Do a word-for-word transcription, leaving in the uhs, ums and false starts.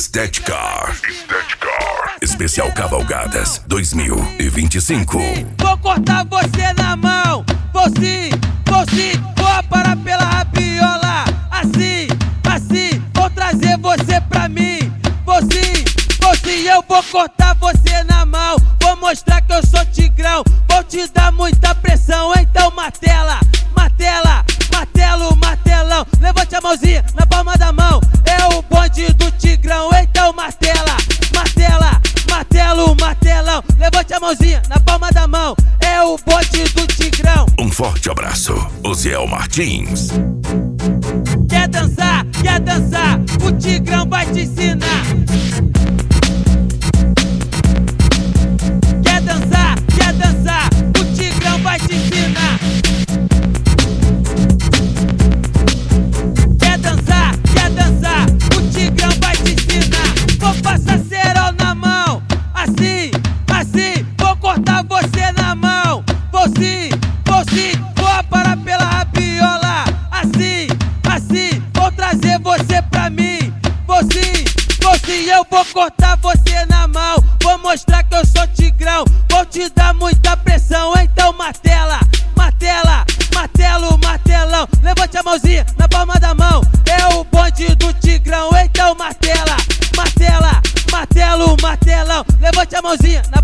Estética. Estética. Especial Cavalgadas dois mil e vinte e cinco. Vou cortar você na mão. Vou sim, vou sim. Vou parar pela rabiola. Assim, assim. Vou trazer você pra mim. Vou sim, vou sim. Eu vou cortar você na mão. Vou mostrar que eu sou tigrão. Vou te dar muita pressão. Então martela, martela, martelo, martelão. Levante a mãozinha na palma da mão. É o bonde do tigrão. Então martela, martela, martelo, martelão. Levante a mãozinha na palma da mão. É o bonde do tigrão. Um forte abraço, Osiel Martins. Quer dançar, quer dançar? O tigrão vai te ensinar. Quer dançar, quer dançar? O tigrão vai te ensinar. Quer dançar, quer dançar? O tigrão vai te ensinar. Vou passar cerol na mão. Assim, assim. Vou cortar você na mão. Vou sim, vou sim. Vou parar pela rabiola. Assim, assim. Vou trazer você pra mim. Vou sim, vou sim. Eu vou cortar você na mão. Vou mostrar que eu sou tigrão. Vou te dar muita pressão. Então martela, martela, martelo, martelão. Levante a mãozinha na palma da mão. É o bonde do tigrão. Então martela, martela, martelo, martelão. Levante a mãozinha na